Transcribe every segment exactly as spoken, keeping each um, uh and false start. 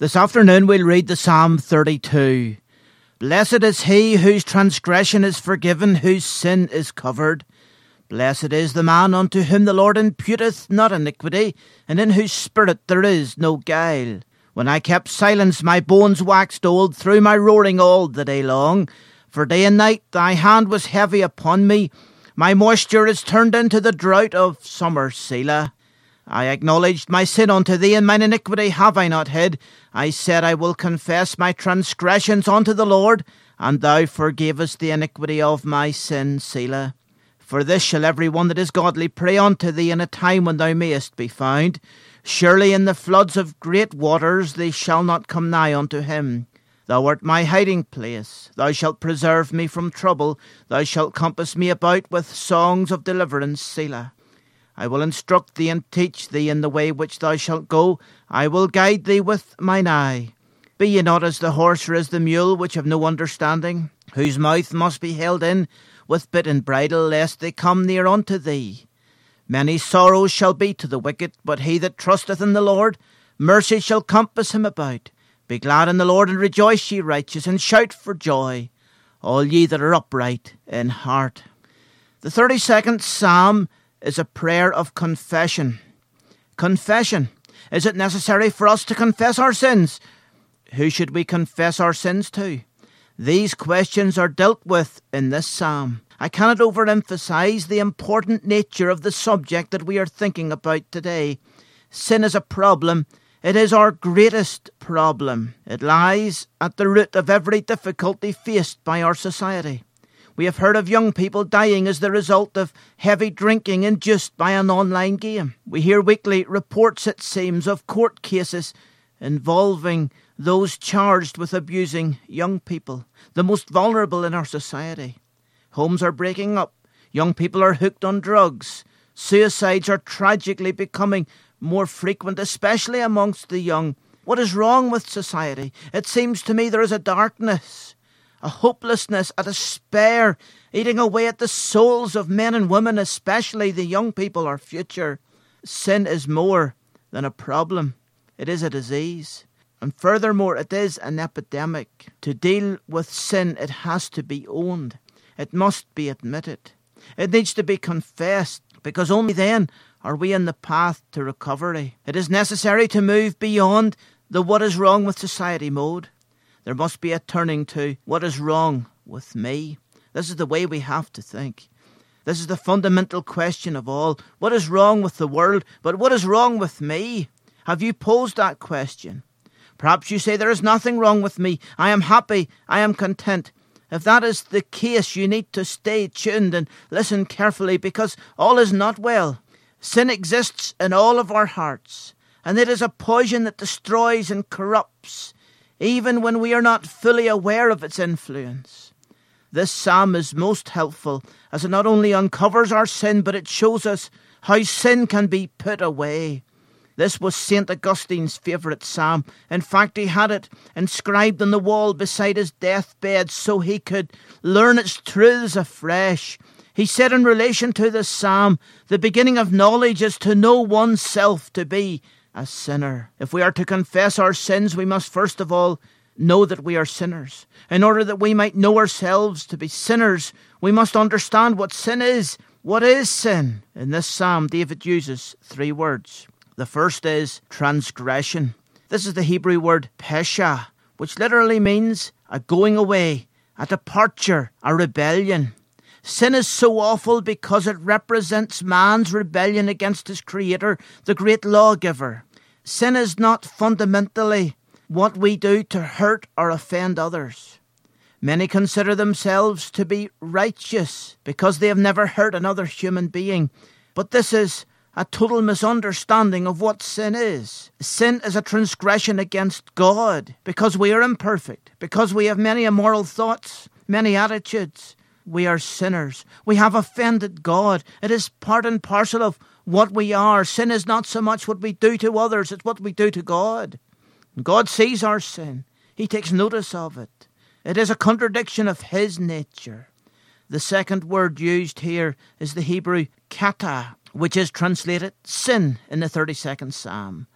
This afternoon we'll read the Psalm thirty-two. Blessed is he whose transgression is forgiven, whose sin is covered. Blessed is the man unto whom the Lord imputeth not iniquity, and in whose spirit there is no guile. When I kept silence, my bones waxed old through my roaring all the day long. For day and night thy hand was heavy upon me. My moisture is turned into the drought of summer, Selah. I acknowledged my sin unto thee, and mine iniquity have I not hid. I said, I will confess my transgressions unto the Lord, and thou forgavest the iniquity of my sin, Selah. For this shall every one that is godly pray unto thee in a time when thou mayest be found. Surely in the floods of great waters they shall not come nigh unto him. Thou art my hiding place. Thou shalt preserve me from trouble. Thou shalt compass me about with songs of deliverance, Selah. I will instruct thee and teach thee in the way which thou shalt go. I will guide thee with mine eye. Be ye not as the horse or as the mule, which have no understanding, whose mouth must be held in with bit and bridle, lest they come near unto thee. Many sorrows shall be to the wicked, but he that trusteth in the Lord, mercy shall compass him about. Be glad in the Lord, and rejoice, ye righteous, and shout for joy, all ye that are upright in heart. The thirty-second Psalm is a prayer of confession. Confession. Is it necessary for us to confess our sins? Who should we confess our sins to? These questions are dealt with in this psalm. I cannot overemphasize the important nature of the subject that we are thinking about today. Sin is a problem. It is our greatest problem. It lies at the root of every difficulty faced by our society. We have heard of young people dying as the result of heavy drinking induced by an online game. We hear weekly reports, it seems, of court cases involving those charged with abusing young people, the most vulnerable in our society. Homes are breaking up. Young people are hooked on drugs. Suicides are tragically becoming more frequent, especially amongst the young. What is wrong with society? It seems to me there is a darkness, a hopelessness, a despair, eating away at the souls of men and women, especially the young people, our future. Sin is more than a problem. It is a disease. And furthermore, it is an epidemic. To deal with sin, it has to be owned. It must be admitted. It needs to be confessed, because only then are we in the path to recovery. It is necessary to move beyond the what is wrong with society mode. There must be a turning to what is wrong with me. This is the way we have to think. This is the fundamental question of all. What is wrong with the world? But what is wrong with me? Have you posed that question? Perhaps you say, there is nothing wrong with me. I am happy. I am content. If that is the case, you need to stay tuned and listen carefully, because all is not well. Sin exists in all of our hearts, and it is a poison that destroys and corrupts, even when we are not fully aware of its influence. This psalm is most helpful, as it not only uncovers our sin, but it shows us how sin can be put away. This was Saint Augustine's favourite psalm. In fact, he had it inscribed on the wall beside his deathbed so he could learn its truths afresh. He said in relation to this psalm, the beginning of knowledge is to know oneself to be a sinner. If we are to confess our sins, we must first of all know that we are sinners. In order that we might know ourselves to be sinners, we must understand what sin is. What is sin? In this psalm, David uses three words. The first is transgression. This is the Hebrew word pesha, which literally means a going away, a departure, a rebellion. Sin is so awful because it represents man's rebellion against his Creator, the great lawgiver. Sin is not fundamentally what we do to hurt or offend others. Many consider themselves to be righteous because they have never hurt another human being. But this is a total misunderstanding of what sin is. Sin is a transgression against God because we are imperfect, because we have many immoral thoughts, many attitudes. We are sinners. We have offended God. It is part and parcel of what we are. Sin is not so much what we do to others, it's what we do to God. God sees our sin. He takes notice of it. It is a contradiction of His nature. The second word used here is the Hebrew kata, which is translated sin in the thirty-second Psalm.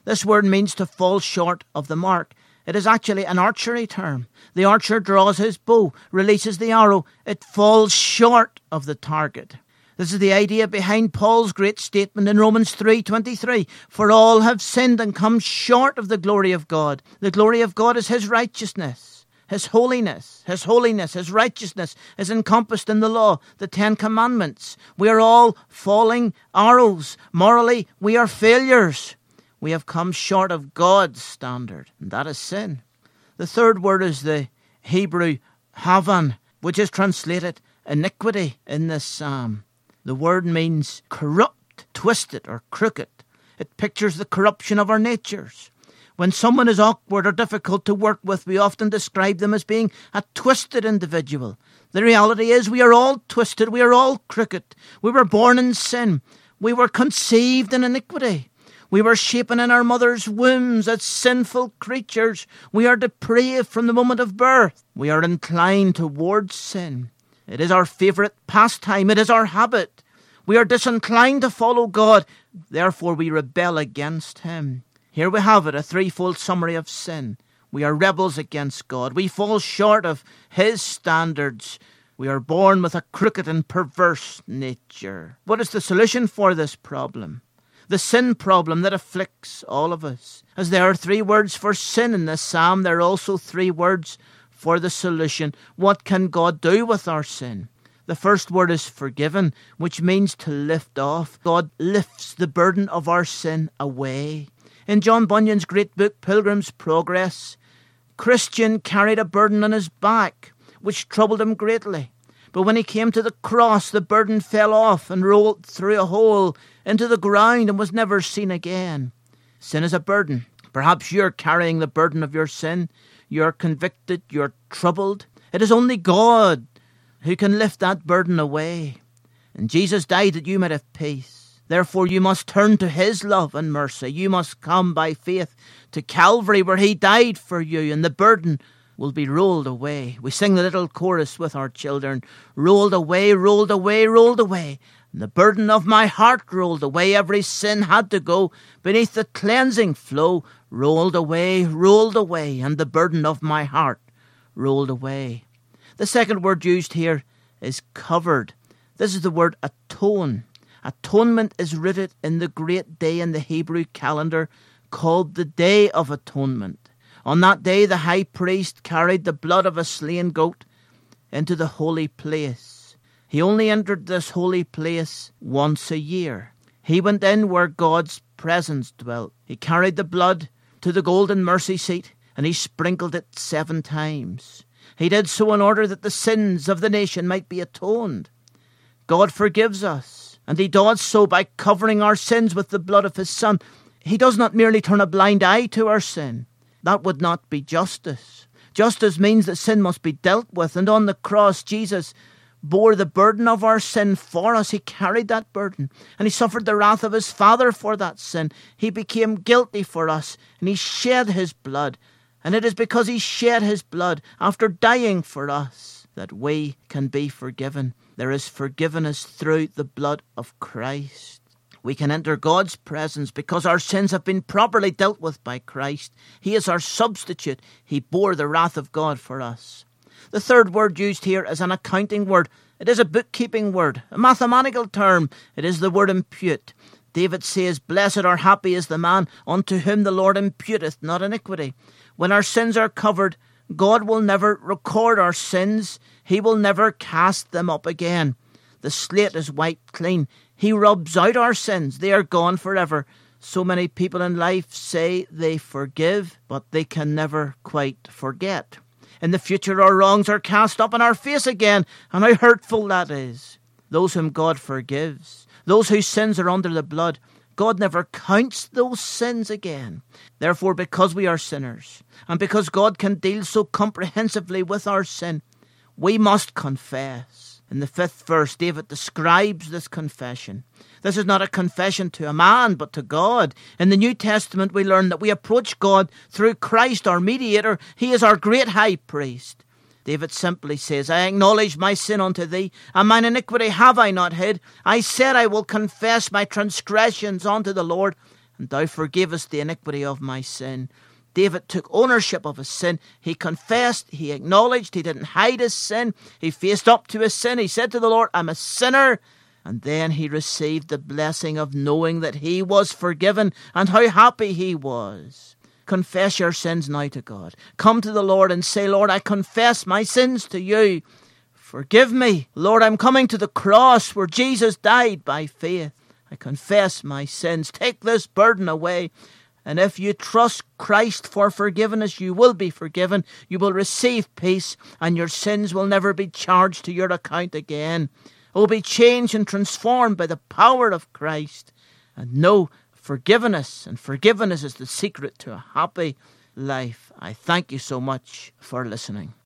This word means to fall short of the mark. It is actually an archery term. The archer draws his bow, releases the arrow. It falls short of the target. This is the idea behind Paul's great statement in Romans three twenty-three. For all have sinned and come short of the glory of God. The glory of God is his righteousness, his holiness. His holiness, his righteousness is encompassed in the law, the Ten Commandments. We are all falling arrows. Morally, we are failures. We have come short of God's standard, and that is sin. The third word is the Hebrew havan, which is translated iniquity in this psalm. The word means corrupt, twisted, or crooked. It pictures the corruption of our natures. When someone is awkward or difficult to work with, we often describe them as being a twisted individual. The reality is we are all twisted, we are all crooked. We were born in sin. We were conceived in iniquity. We were shapen in our mother's wombs as sinful creatures. We are depraved from the moment of birth. We are inclined towards sin. It is our favourite pastime. It is our habit. We are disinclined to follow God. Therefore we rebel against him. Here we have it, a threefold summary of sin. We are rebels against God. We fall short of his standards. We are born with a crooked and perverse nature. What is the solution for this problem? The sin problem that afflicts all of us. As there are three words for sin in this psalm, there are also three words for the solution. What can God do with our sin? The first word is forgiven, which means to lift off. God lifts the burden of our sin away. In John Bunyan's great book, Pilgrim's Progress, Christian carried a burden on his back, which troubled him greatly. But when he came to the cross, the burden fell off and rolled through a hole into the ground and was never seen again. Sin is a burden. Perhaps you're carrying the burden of your sin. You're convicted. You're troubled. It is only God who can lift that burden away. And Jesus died that you might have peace. Therefore, you must turn to his love and mercy. You must come by faith to Calvary where he died for you, and the burden will be rolled away. We sing the little chorus with our children. Rolled away, rolled away, rolled away. And the burden of my heart rolled away. Every sin had to go beneath the cleansing flow. Rolled away, rolled away. And the burden of my heart rolled away. The second word used here is covered. This is the word atone. Atonement is rooted in the great day in the Hebrew calendar called the Day of Atonement. On that day, the high priest carried the blood of a slain goat into the holy place. He only entered this holy place once a year. He went in where God's presence dwelt. He carried the blood to the golden mercy seat, and he sprinkled it seven times. He did so in order that the sins of the nation might be atoned. God forgives us, and he does so by covering our sins with the blood of his Son. He does not merely turn a blind eye to our sin. That would not be justice. Justice means that sin must be dealt with, and on the cross, Jesus bore the burden of our sin for us. He carried that burden, and he suffered the wrath of his Father for that sin. He became guilty for us, and he shed his blood. And it is because he shed his blood after dying for us that we can be forgiven. There is forgiveness through the blood of Christ. We can enter God's presence because our sins have been properly dealt with by Christ. He is our substitute. He bore the wrath of God for us. The third word used here is an accounting word. It is a bookkeeping word, a mathematical term. It is the word impute. David says, "Blessed or happy is the man unto whom the Lord imputeth not iniquity." When our sins are covered, God will never record our sins. He will never cast them up again. The slate is wiped clean. He rubs out our sins. They are gone forever. So many people in life say they forgive, but they can never quite forget. In the future, our wrongs are cast up in our face again, and how hurtful that is. Those whom God forgives, those whose sins are under the blood, God never counts those sins again. Therefore, because we are sinners, and because God can deal so comprehensively with our sin, we must confess. In the fifth verse, David describes this confession. This is not a confession to a man, but to God. In the New Testament, we learn that we approach God through Christ, our mediator. He is our great high priest. David simply says, "I acknowledge my sin unto thee, and mine iniquity have I not hid. I said I will confess my transgressions unto the Lord, and thou forgavest the iniquity of my sin. David took ownership of his sin. He confessed, he acknowledged, he didn't hide his sin. He faced up to his sin. He said to the Lord, I'm a sinner. And then he received the blessing of knowing that he was forgiven, and how happy he was. Confess your sins now to God. Come to the Lord and say, Lord, I confess my sins to you. Forgive me. Lord, I'm coming to the cross where Jesus died by faith. I confess my sins. Take this burden away. And if you trust Christ for forgiveness, you will be forgiven. You will receive peace, and your sins will never be charged to your account again. Will be changed and transformed by the power of Christ. And know forgiveness, and forgiveness is the secret to a happy life. I thank you so much for listening.